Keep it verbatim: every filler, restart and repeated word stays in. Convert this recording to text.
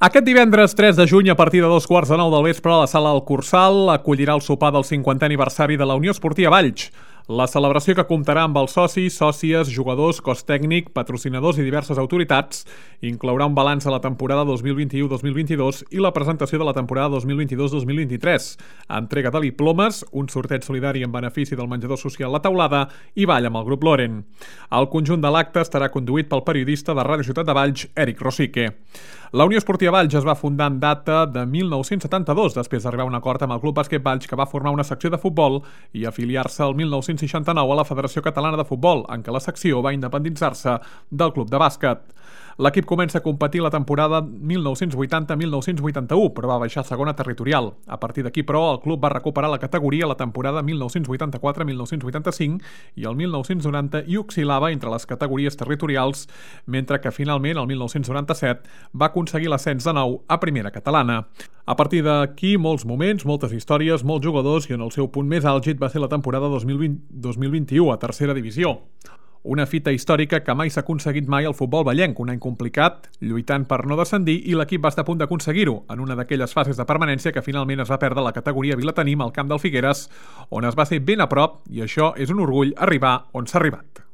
Aquest divendres tres de juny, a partir de dos quarts de nou del vespre, la sala El Cursal acollirà el sopar del cinquantè aniversari de la Unió Esportiva Valls. La celebració, que comptarà amb els socis, sòcies, jugadors, cos tècnic, patrocinadors i diverses autoritats, inclourà un balanç de la temporada dos mil vint-i-u dos mil vint-i-dos i la presentació de la temporada dos mil vint-i-dos dos mil vint-i-tres, entrega de diplomes, un sorteig solidari en benefici del menjador social La Taulada i ball amb el grup Loren. El conjunt de l'acte estarà conduït pel periodista de Ràdio Ciutat de Valls, Eric Rosique. La Unió Esportiva Valls es va fundar en data de mil nou-cents setanta-dos, després d'arribar a un acord amb el Club Bàsquet Valls, que va formar una secció de futbol i afiliar-se el mil nou-cents seixanta-nou a la Federació Catalana de Futbol, en què la secció va independitzar-se del Club de Bàsquet. L'equip comença a competir la temporada mil nou-cents vuitanta mil nou-cents vuitanta-u, però va baixar a segona territorial. A partir d'aquí, però, el club va recuperar la categoria la temporada mil nou-cents vuitanta-quatre mil nou-cents vuitanta-cinc i el mil nou-cents noranta i oscil·lava entre les categories territorials, mentre que finalment, el mil nou-cents noranta-set, va aconseguir l'ascens de nou a primera catalana. A partir d'aquí, molts moments, moltes històries, molts jugadors, i en el seu punt més àlgid va ser la temporada dos mil vint dos mil vint-i-u a tercera divisió. Una fita històrica que mai s'ha aconseguit mai al futbol vallenc, un any complicat, lluitant per no descendir, i l'equip va estar a punt d'aconseguir-ho, en una d'aquelles fases de permanència que finalment es va perdre la categoria Vilatenim al camp del Figueres, on es va ser ben a prop, i això és un orgull arribar on s'ha arribat.